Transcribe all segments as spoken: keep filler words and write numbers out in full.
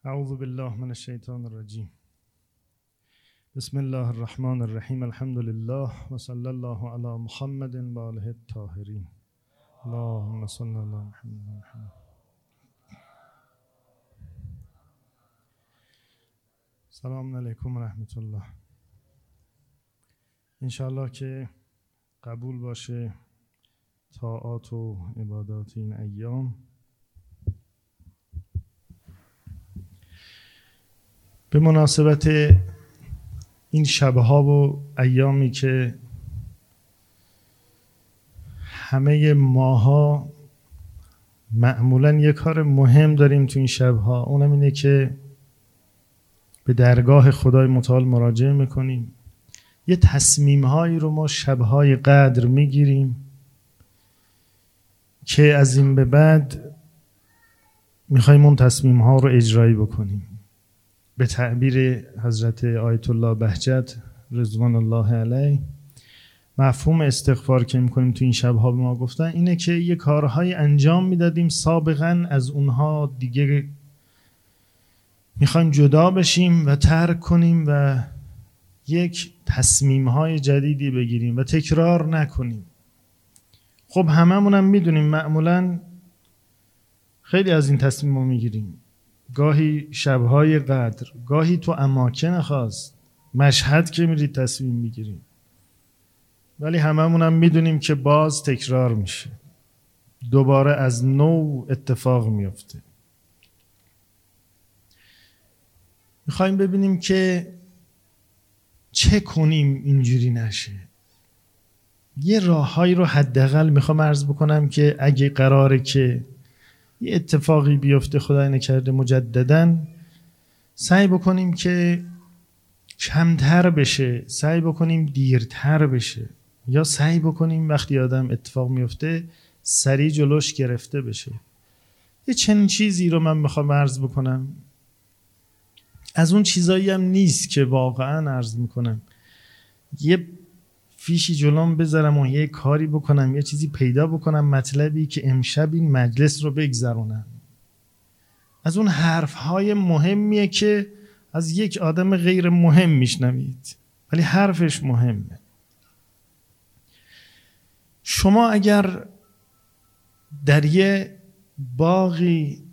اعوذ بالله من الشیطان الرجیم. بسم الله الرحمن الرحیم. الحمد لله و صلی الله علی محمد و آله الطاهرین. اللهم صل علی محمد. سلام علیکم و رحمت الله. انشاءالله که قبول باشه طاعات و عبادات این ایام. به مناسبت این شبها و ایامی که همه ماها معمولاً یک کار مهم داریم تو این شبها، اونم اینه که به درگاه خدای متعال مراجعه میکنیم. یه تصمیم هایی رو ما شبهای قدر میگیریم که از این به بعد میخوایم اون تصمیم ها رو اجرایی بکنیم. به تعبیر حضرت آیت الله بهجت رضوان الله علیه، مفهوم استغفار که میکنیم تو این شبها به ما گفتن اینه که یه کارهای انجام میدادیم سابقا، از اونها دیگه میخوایم جدا بشیم و ترک کنیم و یک تصمیمهای جدیدی بگیریم و تکرار نکنیم. خب هممونم میدونیم معمولا خیلی از این تصمیم رو میگیریم، گاهی شبهای قدر، گاهی تو اماکن خاص، مشهد که میرید تصمیم میگیریم، ولی هممونم میدونیم که باز تکرار میشه، دوباره از نو اتفاق میفته. میخوایم ببینیم که چه کنیم اینجوری نشه. یه راههایی رو حداقل میخوام عرض بکنم که اگه قراره که یه اتفاقی بیفته خدای نکرده مجدداً، سعی بکنیم که کمتر بشه، سعی بکنیم دیرتر بشه، یا سعی بکنیم وقتی آدم اتفاق میفته سریع جلوش گرفته بشه. یه چنین چیزی رو من میخوام عرض بکنم. از اون چیزایی هم نیست که واقعا عرض میکنم یه فیشی جلوم بذارم و یه کاری بکنم، یه چیزی پیدا بکنم، مطلبی که امشب این مجلس رو بگذرونم. از اون حرفهای مهمیه که از یک آدم غیر مهم میشنوید ولی حرفش مهمه. شما اگر در یه باغی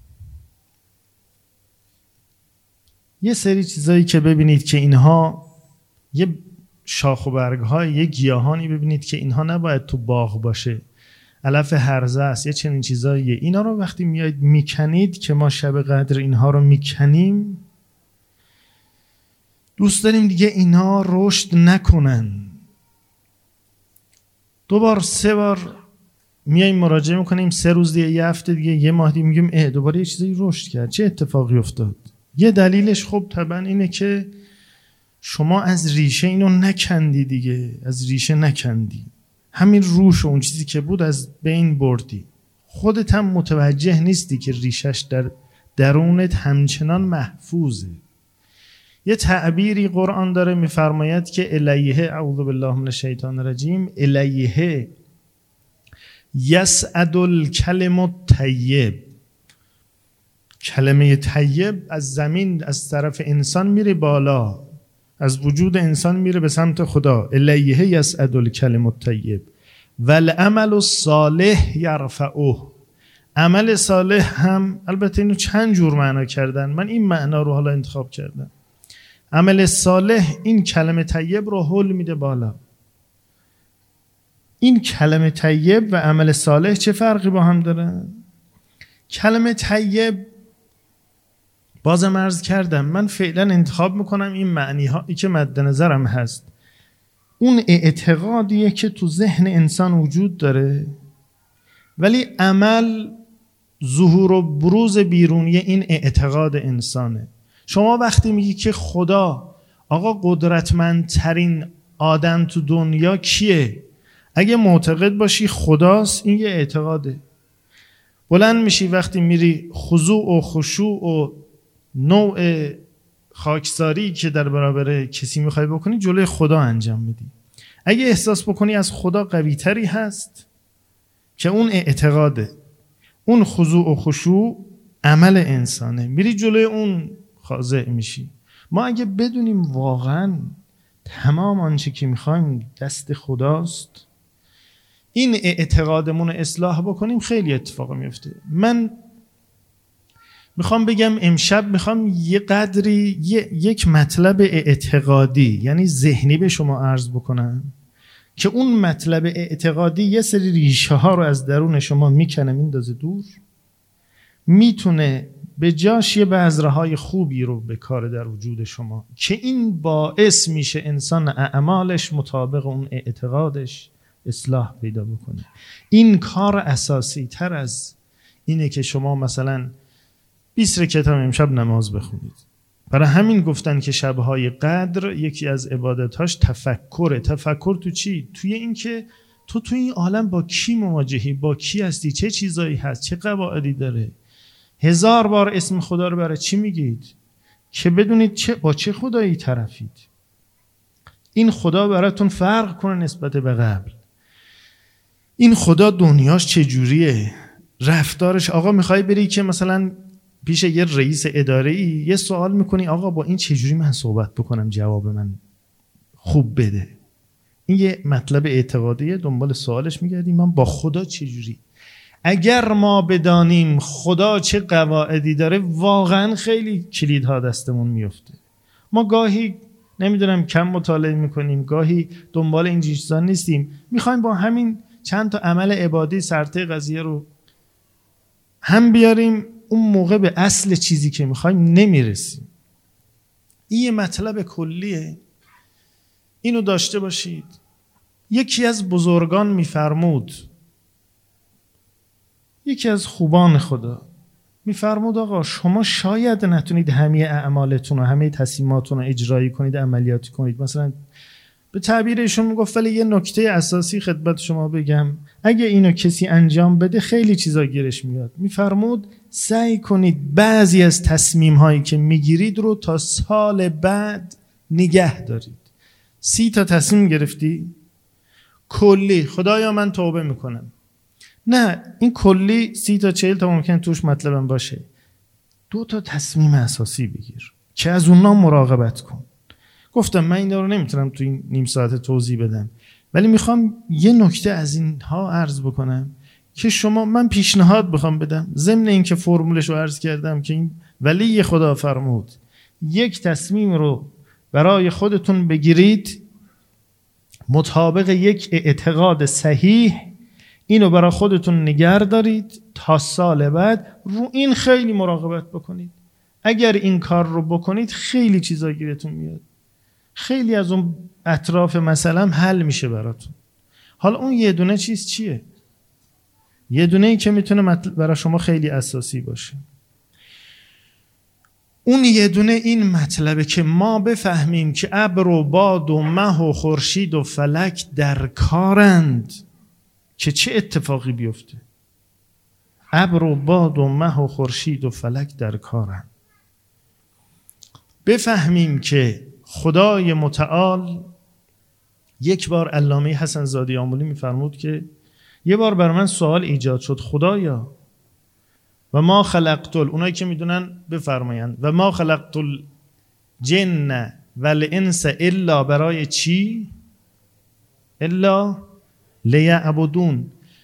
یه سری چیزایی که ببینید که اینها یه شاخ و برگ‌های یه گیاهانی ببینید که اینها نباید تو باغ باشه، علف هرزه است، یه چنین چیزاییه، اینا رو وقتی میایید میکنید که ما شب قدر اینها رو میکنیم، دوست داریم دیگه اینها رشد نکنن. دو بار سه بار میاییم مراجعه میکنیم، سه روز دیگه، یه هفته دیگه، یه ماه دیگه میگیم اه دوباره یه چیزی رشد کرد، چه اتفاقی افتاد؟ یه دلیلش خب طبعا اینه که شما از ریشه اینو نکندی دیگه، از ریشه نکندی، همین روش و اون چیزی که بود از بین بردی. خودت هم متوجه نیستی که ریشش در درونت همچنان محفوظه. یه تعبیری قرآن داره میفرماید که الیه، اعوذ بالله من الشیطان الرجیم، الیه یسعد الکلم الطیب. کلمه طیب از زمین از طرف انسان میره بالا، از وجود انسان میره به سمت خدا. الیه یسعد الکلم الطیب والعمل الصالح یرفعه. عمل صالح هم، البته اینو چند جور معنا کردن، من این معنا رو حالا انتخاب کردم. عمل صالح این کلمه طیب رو هول میده بالا. این کلمه طیب و عمل صالح چه فرقی با هم دارن؟ کلمه طیب بازم عرض کردم من فعلا انتخاب میکنم این معنی هایی که مد نظرم هست. اون اعتقادیه که تو ذهن انسان وجود داره، ولی عمل ظهور و بروز بیرونی این اعتقاد انسانه. شما وقتی میگی که خدا آقا قدرتمندترین آدم تو دنیا کیه، اگه معتقد باشی خداست، این یه اعتقاده. بلند میشی وقتی میری خضوع و خشوع و نوع خاکساری که در برابر کسی میخوای بکنی جلوی خدا انجام میدی. اگه احساس بکنی از خدا قوی تری هست که اون اعتقاده، اون خضوع و خشوع عمل انسانه، میری جلوی اون خاضع میشی. ما اگه بدونیم واقعا تمام آنچه که میخوایم دست خداست، این اعتقادمون رو اصلاح بکنیم، خیلی اتفاق میفته. من میخوام بگم امشب میخوام یه قدری یک مطلب اعتقادی یعنی ذهنی به شما عرض بکنم که اون مطلب اعتقادی یه سری ریشه ها رو از درون شما میکنه میندازه دور، میتونه به جاش یه بذرهای خوبی رو به کار در وجود شما که این باعث میشه انسان اعمالش مطابق اون اعتقادش اصلاح پیدا بکنه. این کار اساسی تر از اینه که شما مثلا بیست رکعت هم امشب نماز بخونید. برای همین گفتن که شبهای قدر یکی از عبادتاش تفکره. تفکر تو چی؟ توی این که تو توی این عالم با کی مواجهی، با کی هستی، چه چیزایی هست، چه قواعدی داره. هزار بار اسم خدا رو برای چی میگید؟ که بدونید چه با چه خدایی طرفید. این خدا براتون فرق کنه نسبت به قبل. این خدا دنیاش چجوریه، رفتارش. آقا میخوای بری که مثلا پیش یه رئیس اداره‌ای یه سوال میکنی، آقا با این چجوری من صحبت بکنم جواب من خوب بده. این یه مطلب اعتقادیه، دنبال سوالش میگردیم من با خدا چجوری. اگر ما بدانیم خدا چه قواعدی داره، واقعا خیلی کلیدها دستمون میفته. ما گاهی نمیدونم کم مطالعه میکنیم، گاهی دنبال این چیزا نیستیم، میخوایم با همین چند تا عمل عبادی سرته قضیه رو هم بیاریم، اون موقع به اصل چیزی که میخوایم نمیرسیم. این یه مطلب کلیه، اینو داشته باشید. یکی از بزرگان میفرمود، یکی از خوبان خدا میفرمود آقا شما شاید نتونید همه اعمالتون و همه تصمیماتون رو اجرایی کنید، عملیاتی کنید. مثلا به تعبیر ایشون میگفت ولی یه نکته اساسی خدمت شما بگم، اگه اینو کسی انجام بده خیلی چیزا گیرش میاد. میفرمود سعی کنید بعضی از تصمیم هایی که میگیرید رو تا سال بعد نگه دارید. سی تا تصمیم گرفتی کلی، خدایا من توبه میکنم. نه، این کلی سی تا چهل تا ممکن توش مطلبم باشه. دو تا تصمیم اساسی بگیر که از اونها مراقبت کن. گفتم من این رو نمیتونم تو این نیم ساعت توضیح بدم، ولی میخوام یه نکته از اینها عرض بکنم که شما، من پیشنهاد بخوام بدم ضمن این که فرمولش رو عرض کردم که این ولی خدا فرمود یک تصمیم رو برای خودتون بگیرید مطابق یک اعتقاد صحیح، اینو برای خودتون نگه دارید تا سال بعد، رو این خیلی مراقبت بکنید. اگر این کار رو بکنید خیلی چیزا گیرتون میاد، خیلی از اون اطراف مثلا حل میشه براتون. حالا اون یه دونه چیز چیه؟ یه دونه ای که میتونه برای شما خیلی اساسی باشه. اون یه دونه این مطلبه که ما بفهمیم که ابر و باد و مه و خورشید و فلک در کارند که چه اتفاقی بیفته. ابر و باد و مه و خورشید و فلک در کارند. بفهمیم که خدای متعال، یک بار علامه حسن زادی آملی میفرمود که یه بار بر من سوال ایجاد شد، خدایا و ما خلقت ال، اونایی که میدونن بفرمایند، و ما خلقت الجن والانس الا، برای چی؟ الا لیعبدون.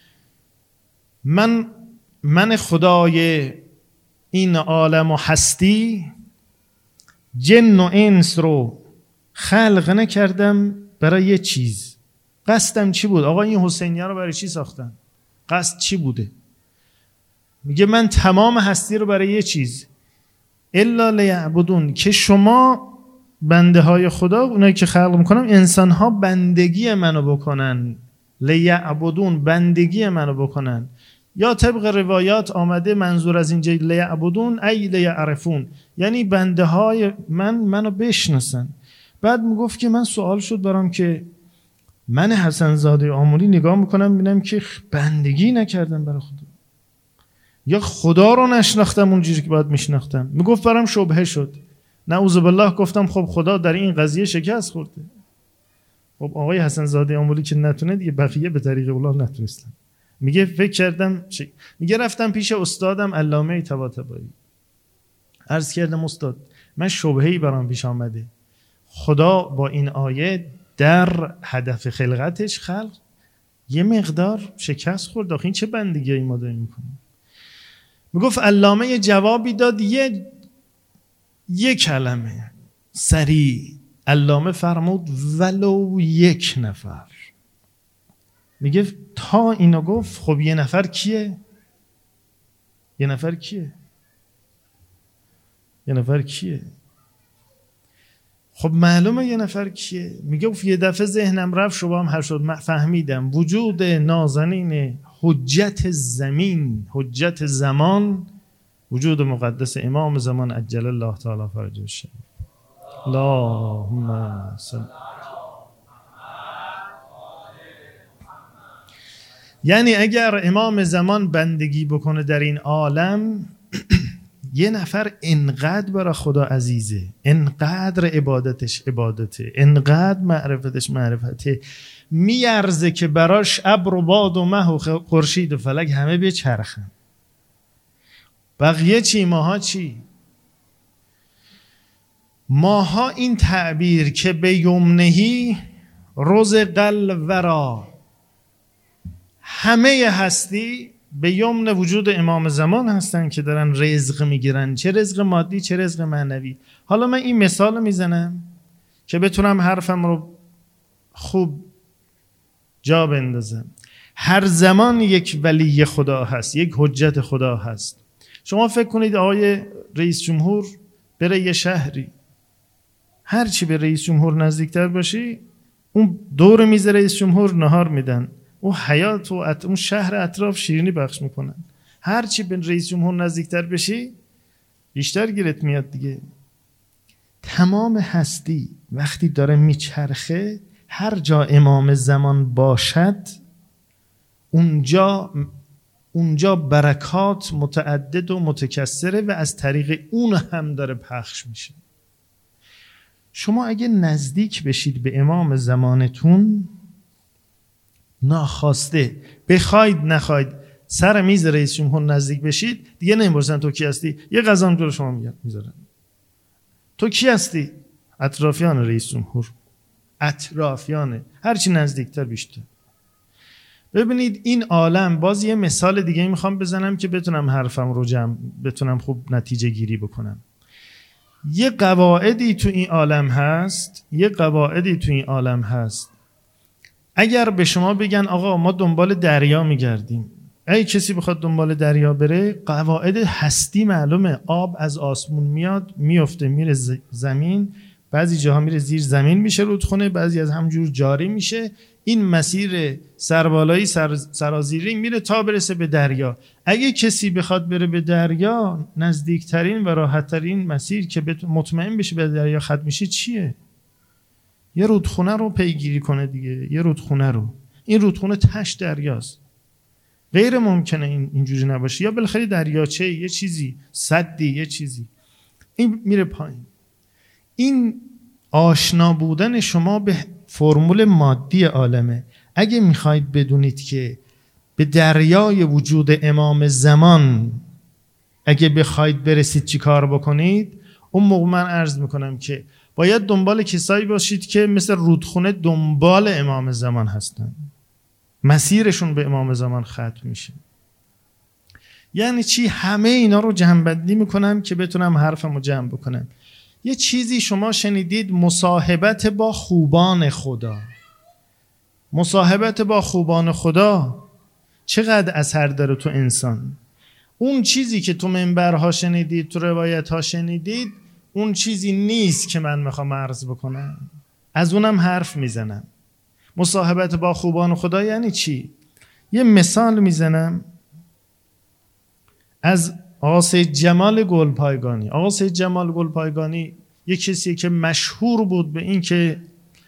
من من خدای این عالم و هستی جن و انس رو خلق نکردم برای یه چیز. قصدم چی بود؟ آقا این حسینیه رو برای چی ساختن؟ قصد چی بوده؟ میگه من تمام هستی رو برای یه چیز، الا لیعبدون، که شما بنده های خدا، اونایی که خلق میکنم، انسان ها بندگی منو بکنن. لیعبدون، بندگی منو بکنن. یا طبق روایات آمده منظور از اینجا لیعبدون ای لیعرفون، یعنی بنده های من منو بشناسن. بعد میگفت که من سوال شد برام که من حسن زاده آملی نگاه میکنم ببینم که بندگی نکردم برای خدا، یا خدا رو نشناختم اونجوری که باید میشناختم. میگفت برام شبهه شد. نعوذ بالله. گفتم خب خدا در این قضیه شکست خورده. خب آقای حسن زاده آملی که نتونه دیگه، بقیه به طریق الله نتونستن. میگه فکر کردم ش... میگه رفتم پیش استادم علامه طباطبایی، عرض کردم استاد من شبهه‌ای برام پیش آمده، خدا با این آیه در هدف خلقتش خلق یه مقدار شکست خورد، آخه این چه بندگی ما داریم میکنیم؟ میگفت علامه یه جوابی داد، یه یه کلمه سریع علامه فرمود ولو یک نفر. میگه تا اینو گفت خب یه نفر کیه؟ یه نفر کیه؟ یه نفر کیه؟ خب معلومه یه نفر کیه. میگه یه دفعه ذهنم رفت، شبام هر شد فهمیدم وجود نازنین حجت زمین، حجت زمان، وجود مقدس امام زمان عجل الله تعالی فرجه الشریف. اللهم صل. یعنی اگر امام زمان بندگی بکنه در این عالم، یه نفر انقدر برای خدا عزیزه، انقدر عبادتش عبادته، انقدر معرفتش معرفته، میارزه که براش ابر و باد و مه و خورشید و فلک همه بچرخن. بقیه چی؟ ماها چی؟ ماها این تعبیر که به یمنهی رزق الورا، همه هستی به یمن وجود امام زمان هستن که دارن رزق میگیرن، چه رزق مادی چه رزق معنوی. حالا من این مثال میزنم که بتونم حرفم رو خوب جا بندازم. هر زمان یک ولی خدا هست، یک حجت خدا هست. شما فکر کنید آقای رئیس جمهور بره یه شهری، هر چی به رئیس جمهور نزدیکتر باشی اون دور میز رئیس جمهور نهار میدن، اون حیات و ات... اون شهر اطراف شیرینی بخش میکنن. هر چی به رئیس جمهور نزدیکتر بشی بیشتر گیرت میاد دیگه. تمام هستی وقتی داره میچرخه، هر جا امام زمان باشد اونجا اونجا برکات متعدد و متکثره و از طریق اون هم داره پخش میشه. شما اگه نزدیک بشید به امام زمانتون، ناخواسته بخواید نخواید سر میز رئیس جمهور نزدیک بشید، دیگه نمی‌پرسن تو کی هستی، یه غذا هم جلوی شما میذارن. تو کی هستی؟ اطرافیان رئیس جمهور، اطرافیانه، هرچی نزدیکتر بیشتر. ببینید این عالم، باز یه مثال دیگه میخوام بزنم که بتونم حرفم رو جمع بتونم خوب نتیجه گیری بکنم. یه قواعدی تو این عالم هست، یه قواعدی تو این عالم هست. اگر به شما بگن آقا ما دنبال دریا میگردیم، اگه کسی بخواد دنبال دریا بره، قواعد هستی معلومه. آب از آسمون میاد میفته میره زمین، بعضی جاها میره زیر زمین میشه رودخونه، بعضی از همجور جاری میشه. این مسیر سربالایی سر، سرازیری میره تا برسه به دریا. اگه کسی بخواد بره به دریا، نزدیکترین و راحتترین مسیر که مطمئن بشه به دریا ختم میشه چیه؟ یه رودخونه رو پیگیری کنه دیگه، یه رودخونه رو. این رودخونه تش دریاست، غیر ممکنه این اینجوری نباشه. یا بالاخره دریاچه، یه چیزی، سدی، یه چیزی، این میره پایین. این آشنا بودن شما به فرمول مادی عالمه. اگه میخواید بدونید که به دریای وجود امام زمان اگه بخواید برسید چی کار بکنید، اون موقع من عرض میکنم که باید دنبال کسایی باشید که مثل رودخونه دنبال امام زمان هستن، مسیرشون به امام زمان ختم میشه. یعنی چی؟ همه اینا رو جمع‌بندی میکنم که بتونم حرفمو جمع بکنم. یه چیزی شما شنیدید، مصاحبت با خوبان خدا. مصاحبت با خوبان خدا چقدر اثر داره تو انسان. اون چیزی که تو منبرها شنیدید، تو روایت‌ها شنیدید، اون چیزی نیست که من میخوام عرض بکنم. از اونم حرف میزنم. مصاحبت با خوبان خدا یعنی چی؟ یه مثال میزنم از آقا سید جمال گلپایگانی. آقا سید جمال گلپایگانی یک کسی که مشهور بود به این که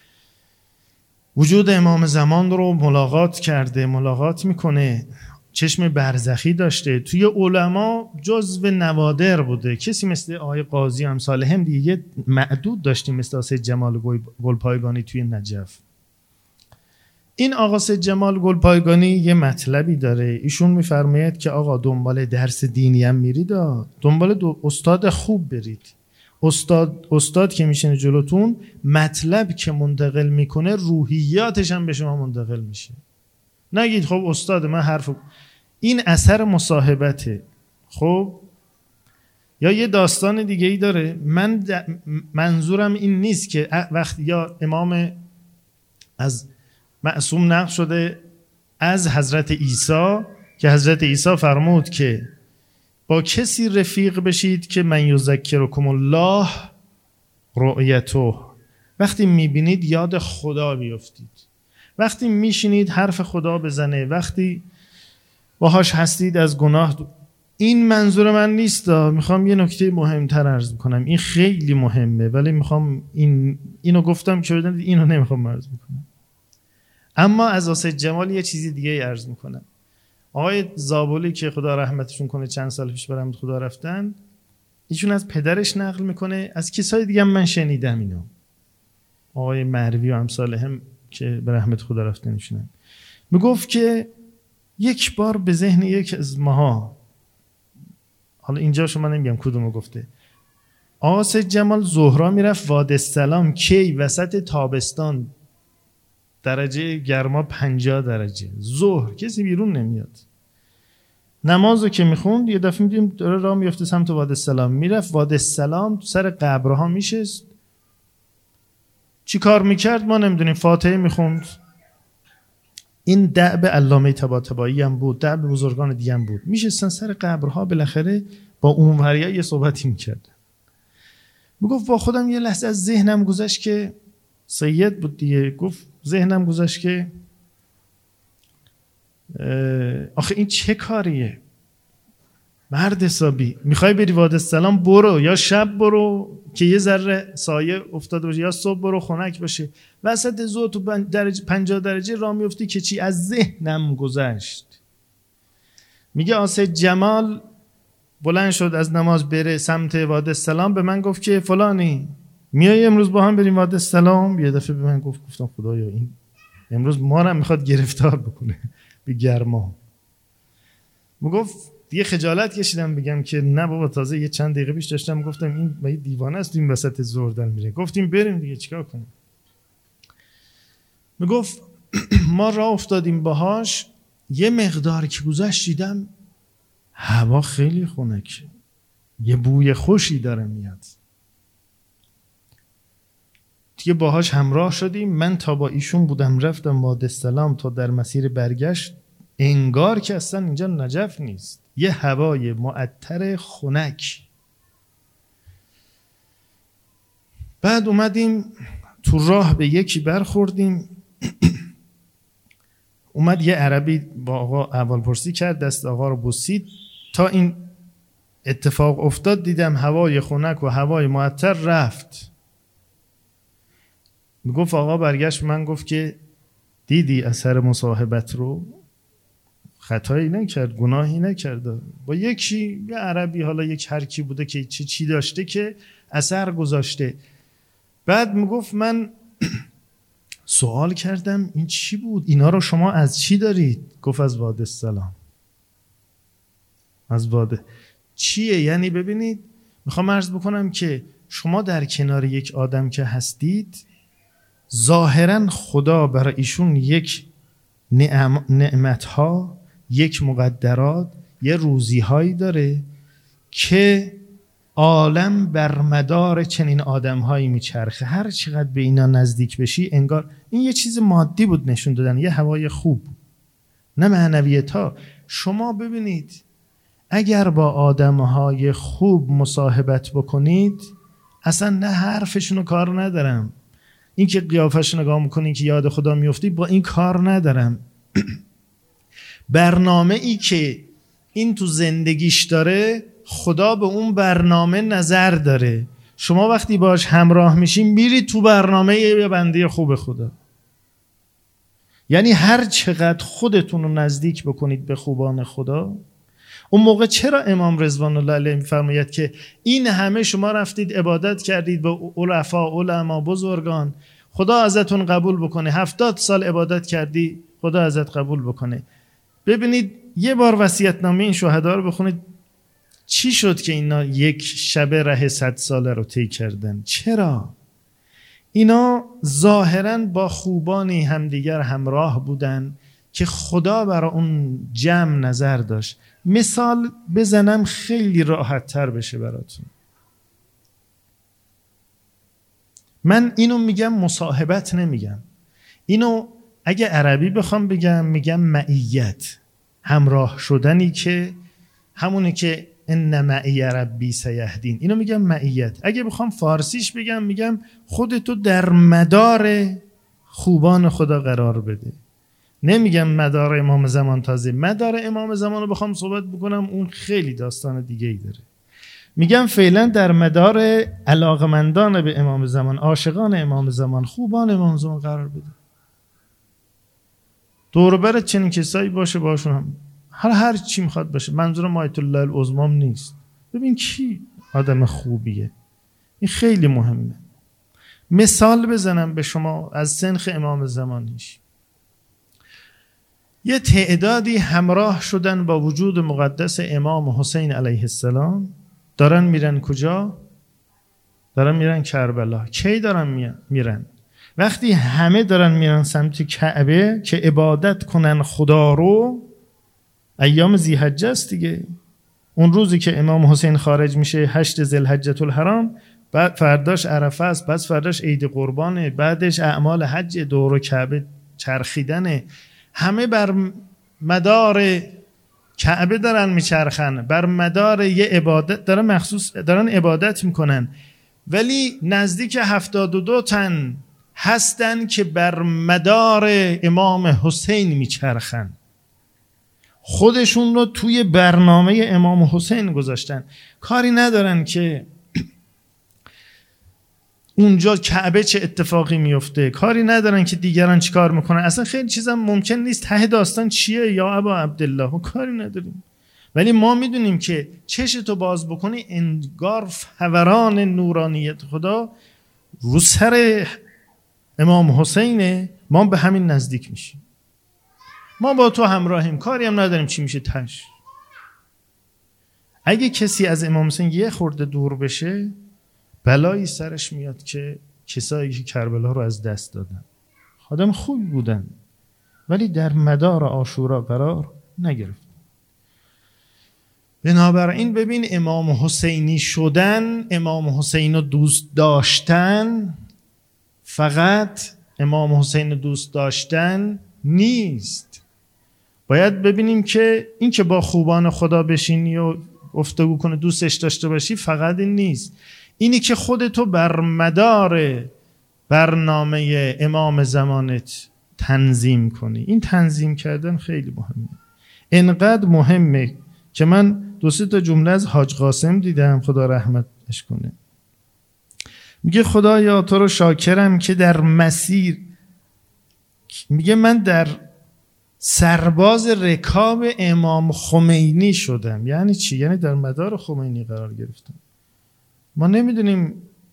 وجود امام زمان رو ملاقات کرده، ملاقات میکنه، چشم برزخی داشته، توی علما جزو نوادر بوده. کسی مثل آقای قاضی امثال هم دیگه معدود داشتیم، مثل سید جمال گلپایگانی توی نجف. این آقا سید جمال گلپایگانی یه مطلبی داره، ایشون میفرماید که آقا دنبال درس دینی هم میرید، دنبال دو استاد خوب برید. استاد استاد که میشینه جلوتون، مطلب که منتقل میکنه روحیاتش هم به شما منتقل میشه. نگید خب استاد من حرف، این اثر مصاحبته. خب یا یه داستان دیگه ای داره، من منظورم این نیست که وقتی یا امام از معصوم نقل شده از حضرت عیسی که حضرت عیسی فرمود که با کسی رفیق بشید که من یذکرکم الله رؤیته، وقتی میبینید یاد خدا بیفتید، وقتی میشینید حرف خدا بزنه، وقتی باهاش هستید از گناه دو... این منظور من نیست. میخوام یه نکته مهمتر عرض بکنم، این خیلی مهمه ولی میخوام این اینو گفتم که بدونید اینو نمیخوام عرض بکنم. اما از آسد جمال یه چیزی دیگه عرض میکنم. آقای زابلی که خدا رحمتشون کنه چند سال پیش برام خدا رفتن، ایشون از پدرش نقل میکنه، از کسای دیگه هم من شنیدم اینو، آقای مروی و امثال هم که به رحمت خدا رفتن ایشون، میگفت که یک بار به ذهن یک از ماها، حالا اینجا شما نمیگم کدومو گفته، آقا سید جمال زهرا میرفت واد السلام کی وسط تابستان، درجه گرما پنجاه درجه، ظهر کسی بیرون نمیاد، نمازو که میخوند یه دفعه میدیم داره راه میفته سمت واد السلام، میرفت واد السلام سر قبرها میشست، چی کار میکرد ما نمیدونیم، فاتحه میخوند. این دأب علامه طباطبایی هم بود، دأب بزرگان دیگه هم بود، میشستن سر قبرها بالاخره با اونوریا یه صحبتی میکرد. میگفت با خودم یه لحظه از ذهنم گذشت که سید بود دیگه، گفت ذهنم گذشت که آخه این چه کاریه، مرد حسابی میخوای بری واد السلام برو، یا شب برو که یه ذره سایه افتاده باشه، یا صبح برو خنک باشه، وسط ظهر تو درجه پنجاه درجه راه میفتی که چی، از ذهنم گذشت. میگه آسد جمال بلند شد از نماز بره سمت واد السلام، به من گفت که فلانی میای امروز با هم بریم واد السلام؟ یه دفعه به من گفت، گفتم خدایا این امروز ما رو میخواد گرفتار بکنه به گرما. میگفت دیگه خجالت کشیدم بگم که نه بابا، تازه یه چند دقیقه پیش داشتم گفتم این ما دیوانه است این وسط ظهر در میره. گفتیم بریم دیگه چیکار کنیم. میگفت ما راه افتادیم باهاش، یه مقدار که گذشت دیدم هوا خیلی خنکه، یه بوی خوشی داره میاد. دیگه باهاش همراه شدیم، من تا با ایشون بودم رفتم واد السلام تا در مسیر برگشت انگار که اصلا اینجا نجف نیست، یه هوای معطر خنک. بعد اومدیم تو راه به یکی برخوردیم اومد یه عربی با آقا احوال پرسی کرد، دست آقا رو بوسید. تا این اتفاق افتاد دیدم هوای خنک و هوای معطر رفت. میگفت آقا برگشت من گفت که دیدی اثر مصاحبت رو، خطایی نکرد، گناهی نکرد، با یکی یه عربی حالا یک هر کی بوده که چی چی داشته که اثر گذاشته. بعد میگفت من سوال کردم این چی بود، اینا رو شما از چی دارید؟ گفت از واد السلام. از واد چیه؟ یعنی ببینید میخوام عرض بکنم که شما در کنار یک آدم که هستید، ظاهرا خدا برای ایشون یک نعم، نعمتها، یک مقدرات، یه روزیهایی داره که عالم بر مدار چنین آدمهایی میچرخه. هر چقدر به اینا نزدیک بشی انگار این یه چیز مادی بود نشون دادن، یه هوای خوب، نه معنویت ها. شما ببینید اگر با آدمهای خوب مصاحبت بکنید، اصلا نه حرفشونو کار ندارم، این که قیافش نگاه میکنی که یاد خدا میفتی، با این کار ندارم. برنامه ای که این تو زندگیش داره، خدا به اون برنامه نظر داره. شما وقتی باش همراه میشین میرید تو برنامه یه بنده خوب خدا. یعنی هر چقدر خودتون رو نزدیک بکنید به خوبان خدا، اون موقع چرا امام رضوان الله علیه میفرماید که این همه شما رفتید عبادت کردید به عرفا، علما، بزرگان، خدا ازتون قبول بکنه. هفتاد سال عبادت کردی، خدا ازت قبول بکنه. ببینید یه بار وصیت‌نامه این شهدا رو بخونید، چی شد که اینا یک شبه ره صد ساله رو طی کردن؟ چرا؟ اینا ظاهراً با خوبانی همدیگر همراه بودن که خدا برای اون جمع نظر داشت. مثال بزنم خیلی راحت تر بشه براتون. من اینو میگم مصاحبت نمیگم، اینو اگه عربی بخوام بگم میگم معیت، همراه شدنی که همونه که ان معی ربی سیهدین، اینو میگم معیت. اگه بخوام فارسیش بگم میگم خودتو در مدار خوبان خدا قرار بده. نمیگم مدار امام زمان، تازه مدار امام زمان رو بخوام صحبت بکنم اون خیلی داستان دیگه ای داره. میگم فعلا در مدار علاقمندان به امام زمان، عاشقان امام زمان، خوبان امام زمان قرار بده. دور برت چنین کسایی باشه، باشون هم هر هر چی میخواد باشه. منظورم آیت الله العظمام نیست. ببین کی آدم خوبیه، این خیلی مهمه. مثال بزنم به شما از سنخ امام زمانیش. یه تعدادی همراه شدن با وجود مقدس امام حسین علیه السلام، دارن میرن کجا؟ دارن میرن کربلا. کی دارن میرن؟ وقتی همه دارن میرن سمت کعبه که عبادت کنن خدا رو. ایام ذی‌حجه است دیگه، اون روزی که امام حسین خارج میشه هشت ذوالحجة الحرام، بعد فرداش عرفه است، بعد فرداش عید قربانه، بعدش اعمال حج دور کعبه چرخیدنه. همه بر مدار کعبه دارن میچرخن، بر مدار یه عبادت دارن مخصوص دارن عبادت میکنن. ولی نزدیک هفتاد و دو تن هستن که بر مدار امام حسین میچرخن، خودشون رو توی برنامه امام حسین گذاشتن. کاری ندارن که اونجا کعبه چه اتفاقی میفته، کاری ندارن که دیگران چی کار میکنن. اصلا خیلی چیزا ممکن نیست. ته داستان چیه یا ابا عبدالله؟ ما کاری نداریم. ولی ما میدونیم که چشتو باز بکنی انگار فوران نورانیت خدا رو سر امام حسینه، ما به همین نزدیک میشیم. ما با تو همراهیم، کاری هم نداریم چی میشه تش. اگه کسی از امام حسین یه خورده دور بشه بلایی سرش میاد که کسایی که کربلا رو از دست دادن آدم خوبی بودن ولی در مدار عاشورا قرار نگرفت. بنابراین ببین امام حسینی شدن، امام حسین رو دوست داشتن، فقط امام حسین رو دوست داشتن نیست. باید ببینیم که این که با خوبان خدا بشینی و گفتگو کنه دوستش داشته باشی فقط این نیست، اینی که خودتو بر مدار برنامه امام زمانت تنظیم کنی. این تنظیم کردن خیلی مهمه. انقدر مهمه که من دو سه تا جمله از حاج قاسم دیدم، خدا رحمتش کنه. میگه خدایا تو رو شاکرم که در مسیر، میگه من در سرباز رکاب امام خمینی شدم. یعنی چی؟ یعنی در مدار خمینی قرار گرفتم. ما نمیدونیم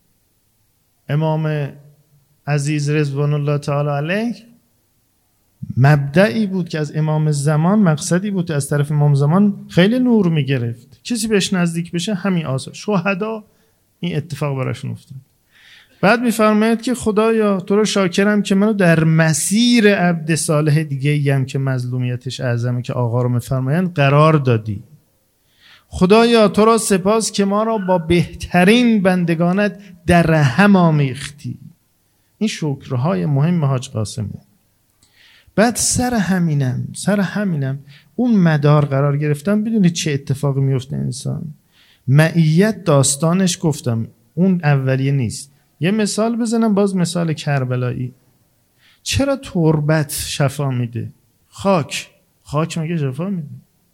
امام عزیز رضوان الله تعالی علیه مبدعی بود که از امام زمان، مقصدی بود از طرف امام زمان خیلی نور میگرفت. کسی بهش نزدیک بشه همین آثار شهدا این اتفاق براشون افتاد. بعد میفرماید که خدایا تو رو شاکرم که منو در مسیر عبد صالح دیگه ایم که مظلومیتش اعظمه که آقا رو میفرمایند قرار دادی. خدایا تو را سپاس که ما را با بهترین بندگانت در هم آمیختی. این شکرهای مهم حاج قاسمه. بعد سر همینم سر همینم اون مدار قرار گرفتم. بدونید چه اتفاقی میفته انسان؟ معیت داستانش گفتم اون اولیه نیست. یه مثال بزنم، باز مثال کربلایی. چرا تربت شفا میده؟ خاک خاک مگه شفا میده؟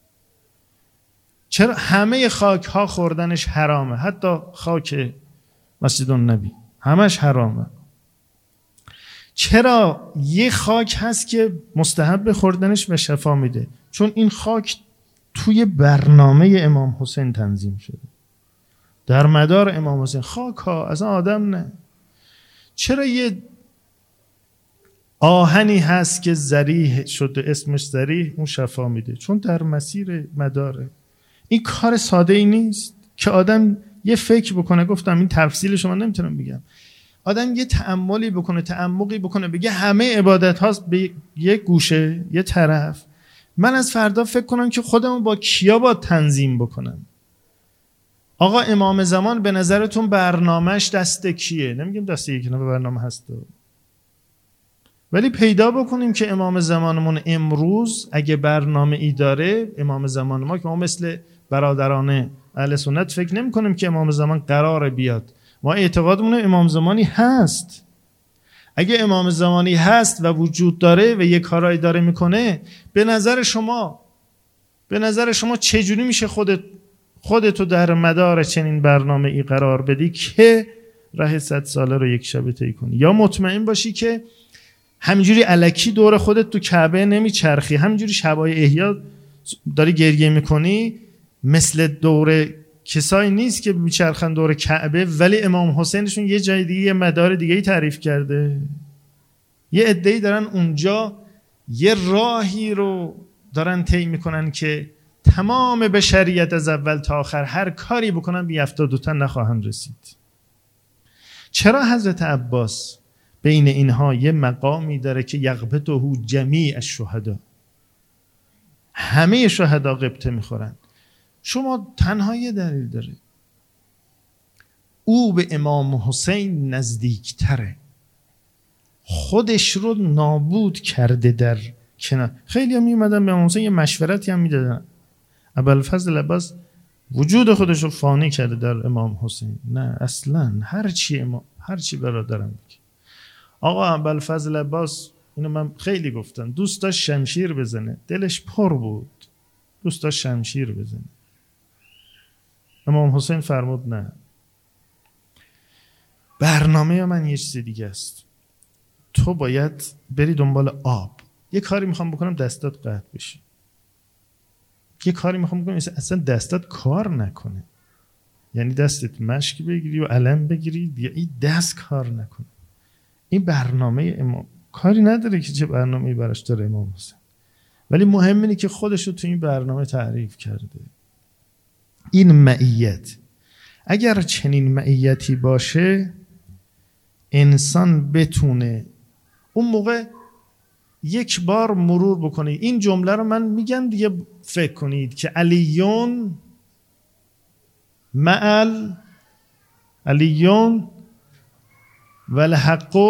چرا همه خاک ها خوردنش حرامه؟ حتی خاک مسجد النبی همش حرامه. چرا یه خاک هست که مستحب خوردنش و شفا میده؟ چون این خاک توی برنامه امام حسین تنظیم شده، در مدار امام حسین. خاک ها اصلا آدم نه. چرا یه آهنی هست که ذریح شده اسمش ذریح، اون شفا میده چون در مسیر مداره. این کار ساده ای نیست که آدم یه فکر بکنه. گفتم این تفصیلش من نمیتونم بگم. آدم یه تأملی بکنه، تعمقی بکنه، بگه همه عبادت هاست به یه گوشه، یه طرف. من از فردا فکر کنم که خودمو با کیا با تنظیم بکنم. آقا امام زمان به نظرتون برنامهش دست کیه؟ نمیگیم دست یکی، نه برنامه هست، ولی پیدا بکنیم که امام زمانمون امروز اگه برنامه ای داره، امام زمان ما که ما مثل برادران اهل سنت فکر نمی کنیم که امام زمان قراره بیاد. ما اعتقادمون امام زمانی هست. اگه امام زمانی هست و وجود داره و یه کارایی داره میکنه، به نظر شما به نظر شما چجوری میشه خودت خودتو در مدار چنین برنامه ای قرار بدی که راه صد ساله رو یک شبه طی کنی؟ یا مطمئن باشی که همینجوری الکی دور خودت تو کعبه نمیچرخی، همینجوری شبای احیا داری گریه میکنی، مثل دور کسایی نیست که میچرخن دور کعبه ولی امام حسینشون یه جای دیگه یه مدار دیگه تعریف کرده. یه عده‌ای دارن اونجا یه راهی رو دارن طی میکنن که تمام بشریت از اول تا آخر هر کاری بکنن بی هفتاد و دو تا نخواهند رسید. چرا حضرت عباس بین اینها یه مقامی داره که یغبطه جمیع الشهدا، همه شهدا غبطه میخورن؟ شما تنها یه دلیل داره، او به امام حسین نزدیکتره، خودش رو نابود کرده در کنار. خیلی هم میومدن به امام حسین یه مشورتی هم میدادن. ابوالفضل عباس وجود خودش رو فانی کرده در امام حسین. نه اصلا، هر چی امام هر چی برادرم بگه. آقا ابوالفضل عباس، اینو من خیلی گفتم، دوست داشت شمشیر بزنه، دلش پر بود، دوست داشت شمشیر بزنه. امام حسین فرمود نه، برنامه من یه چیز دیگه است، تو باید بری دنبال آب. یه کاری میخوام بکنم دستات قطع بشه، یه کاری میخوام بکنم اصلا دستات کار نکنه، یعنی دستت مشک بگیری و علم بگیری یا این دست کار نکنه. این برنامه امام کاری نداره که چه برنامه‌ای براش داره امام حسین، ولی مهم اینه که خودش رو تو این برنامه تعریف کرده. این معیت، اگر چنین معیتی باشه انسان بتونه اون موقع یک بار مرور بکنه. این جمله رو من میگم دیگه فکر کنید که علیون معل علیون والحق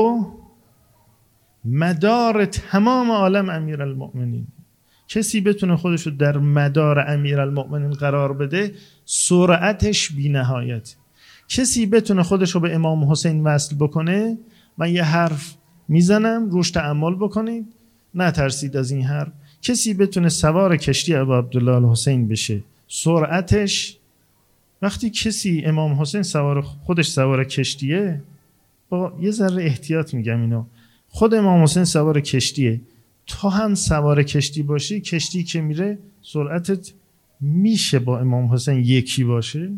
مدار تمام عالم امیرالمؤمنین. کسی بتونه خودش رو در مدار امیرالمؤمنین قرار بده سرعتش بی نهایت. کسی بتونه خودش رو به امام حسین وصل بکنه، من یه حرف میزنم روش تأمل بکنید، نترسید از این حرف. کسی بتونه سوار کشتی ابو عبدالله الحسین بشه، سرعتش، وقتی کسی امام حسین سوار خودش سوار کشتیه، با یه ذره احتیاط میگم اینو، خود امام حسین سوار کشتیه، تو هم سوار کشتی باشی، کشتی که میره سرعتت میشه با امام حسین یکی باشه؟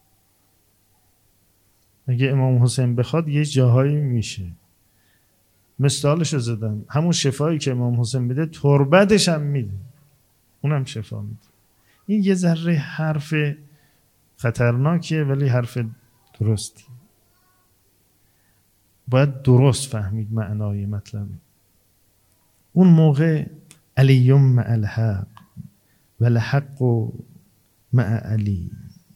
اگه امام حسین بخواد یه جاهایی میشه. مثالشو زدم، همون شفایی که امام حسین میده تربتش هم میده، اونم شفا میده. این یه ذره حرف خطرناکیه ولی حرف درستی. باید درست فهمید معنای مطلب. اون موقع علیوم مع الحق والحق مع علی.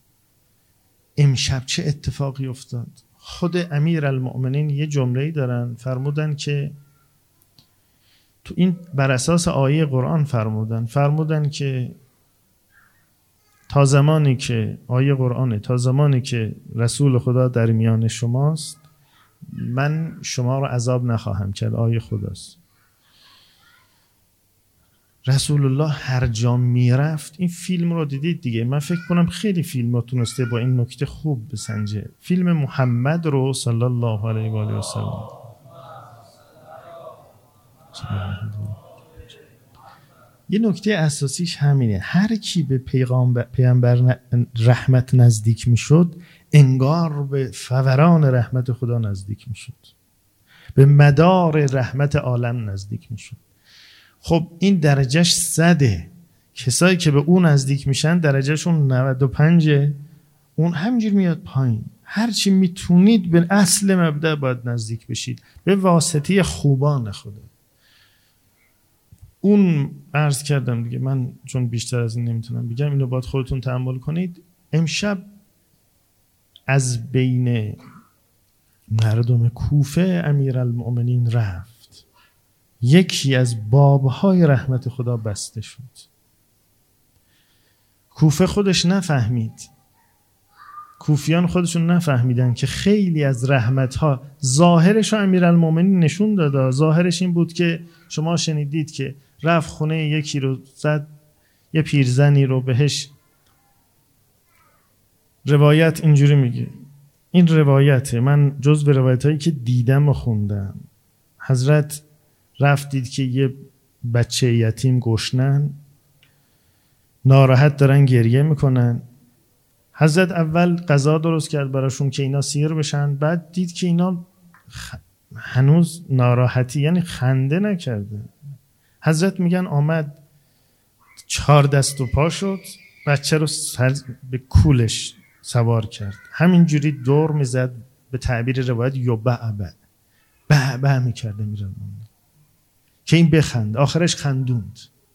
امشب چه اتفاقی افتاد؟ خود امیرالمؤمنین یه جمله‌ای دارن، فرمودن که تو این بر اساس آیه قرآن فرمودن فرمودن که تا زمانی که آیه قرآنه، تا زمانی که رسول خدا در میان شماست من شما رو عذاب نخواهم کرد. آیه خداست. رسول الله هر جا میرفت، این فیلم رو دیدید دیگه، من فکر کنم خیلی فیلم ها تونسته با این نکته خوب بسنجه. فیلم محمد رو صلی الله علیه و آله و سلم، یه نکته اساسیش همینه، هر کی به پیغمبر پیامبر رحمت نزدیک میشد انگار به فوران رحمت خدا نزدیک میشد. به مدار رحمت عالم نزدیک میشد. خب این درجهش صده. کسایی که به اون نزدیک میشن درجهشون نود و پنج، اون همینجور میاد پایین. هرچی میتونید به اصل مبدأ باید نزدیک بشید، به واسطه خوبان خدا. اون عرض کردم دیگه، من چون بیشتر از این نمیتونم بگم، اینو باید خودتون تأمل کنید. امشب از بین مردم کوفه امیرالمؤمنین رفت، یکی از بابهای رحمت خدا بسته شد. کوفه خودش نفهمید، کوفیان خودشون نفهمیدن که خیلی از رحمتها ظاهرش رو امیرالمؤمنین نشون داده. ظاهرش این بود که شما شنیدید که رفت خونه یکی رو زد، یه پیرزنی رو بهش. روایت اینجوری میگه، این روایته، من جز به روایت هایی که دیدم و خوندم. حضرت رفتید که یه بچه یتیم گشنن، ناراحت دارن گریه میکنن. حضرت اول غذا درست کرد براشون که اینا سیر بشن، بعد دید که اینا خ... هنوز ناراحتی، یعنی خنده نکرده. حضرت میگن آمد چهار دست و پا شد، بچه رو سر به کولش سوار کرد، همینجوری دور میزد، به تعبیر روایت یبعبع بعبع میکرده میرن که این بخند. آخرش خندوند،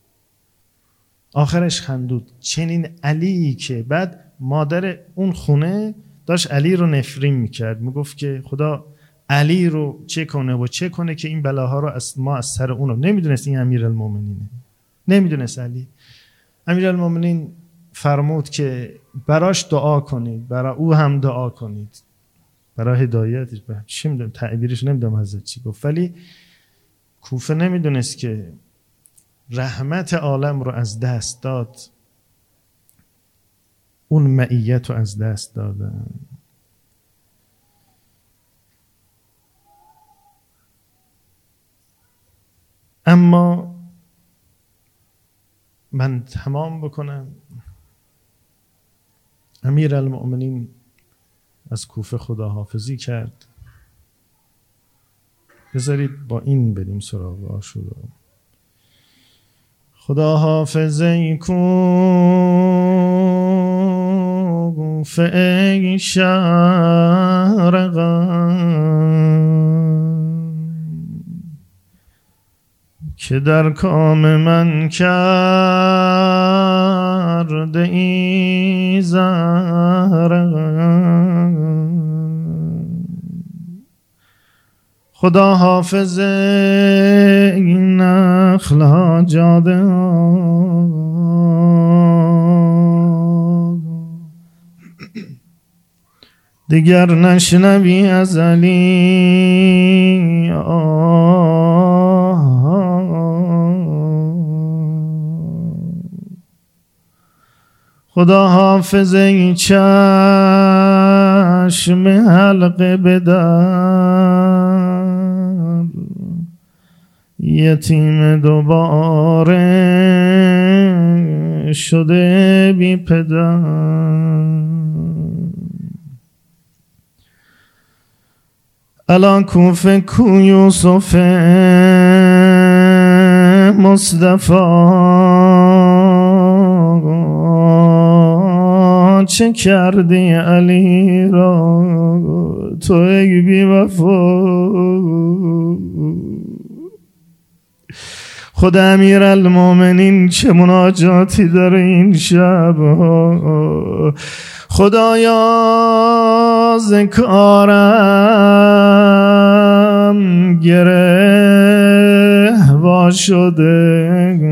آخرش خندود. چنین علی که بعد مادر اون خونه داشت علی رو نفرین میکرد، میگفت که خدا علی رو چه کنه و چه کنه که این بلاها رو از ما از سر اون رو. نمیدونست این امیرالمؤمنینه، نمیدونست علی. امیرالمؤمنین فرمود که براش دعا کنید، برای او هم دعا کنید، برای هدایتش. چی میدونم تعبیرش نمیدونم حضرت چی گفت، ولی کوفه نمیدونست که رحمت عالم رو از دست داد، اون معیت رو از دست دادن. اما من تمام بکنم، امیرالمؤمنین از کوفه خداحافظی کرد. بذارید با این بریم سراغ عاشورا. خداحافظ ای کوفه ای شهر که در کام من کرده ای زهر. خدا حافظ این نخلا جاده دیگر نشنوی از علی خدا حافظ این چشم حلقه بدر یتیم دوباره شده بی پدر. الان کوفه کو یوسف مصطفی چه کردی علی را تو ای بی وفا. خود امیرالمؤمنین چه مناجاتی داره این شب. خدایا ذکارم گره وا شده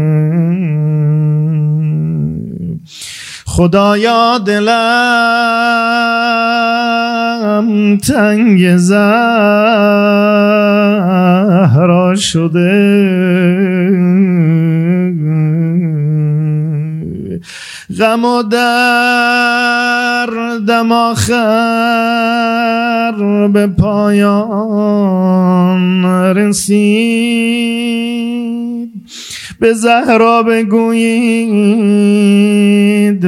خدایا دلم تنگ زهرا شده غم و دردم آخر به پایان رسید به زهرا بگویید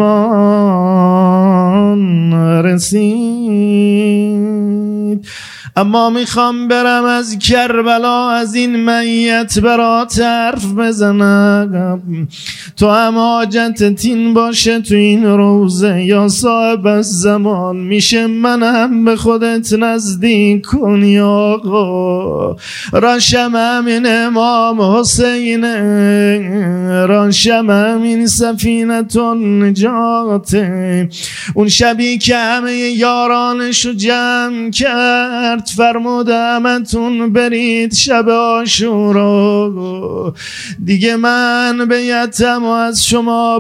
مهمان رسید. اما میخوام برم از کربلا از این میت برات حرف بزنم، تو هم حاجتت این باشه تو این روزه یا صاحب از زمان میشه منم به خودت نزدیک کنی آقا. راشم همین امام حسین، راشم همین سفینتون نجاته، اون شبی که همه یارانشو جمع کرد فرمود همتون برید شب عاشورا، دیگه من بیعتم و از شما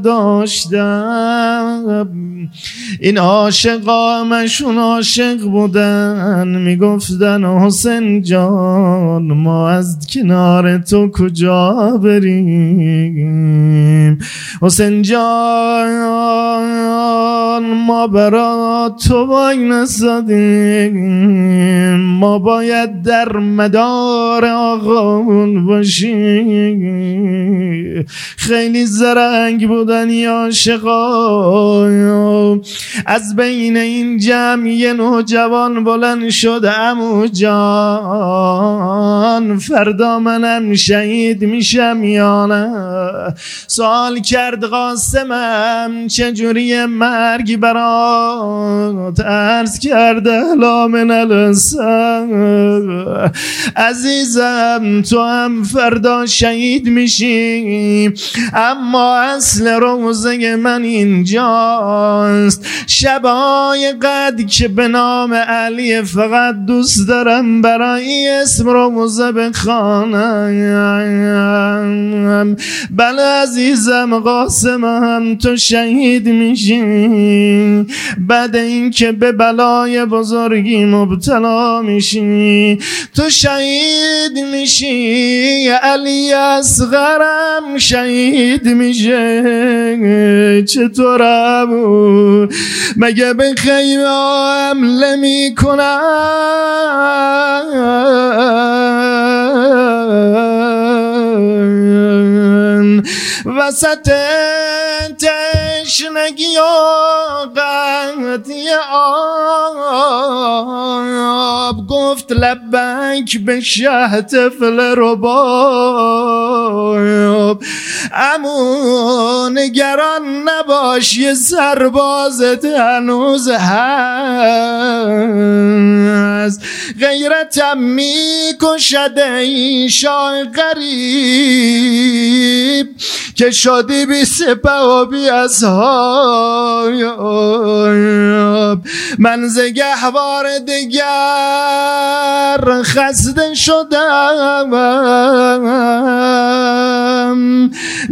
برداشتم. این عاشقا همشون عاشق بودن، میگفتن حسین جان ما از کنار تو کجا بریم، حسین جان ما برا تو وای نسادیم، ما باید در مدار آقامون باشیم. خیلی زرنگ بودن یا عاشقا. از بین این جمع یه نوجوان بلند شد، عمو جان فردا منم شهید میشم یا نه؟ سوال کرد قاسمم چجوری مرگ برات؟ عرض کرده لا من الاسم، عزیزم تو هم فردا شهید میشی، اما اصل روزه من اینجاست. شبای قدر که به نام علی فقط دوست دارم برای اسم روزه بخوانم. بله عزیزم قاسمم تو شهید میشی، بعد این که به بلای بزرگی مبتلا میشی تو شهید میشی. علی اصغرم شهید میشه، چطورم مگه به خیمه حمله میکنن وسط تشنگی و قحطی آب؟ گفت لبیک به شه طفل رباب، عمو نگران نباش یه سربازت هنوز هست، غیرتم میکشد ای شاه غریب که شدی بی سپه و بی اصحاب. من ز گهوار دگر خسته شدم،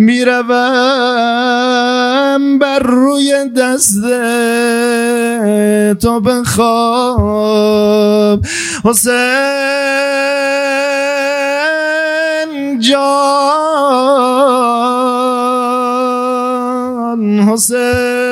میروم بر روی دست تو بخواب. حسین جان حسین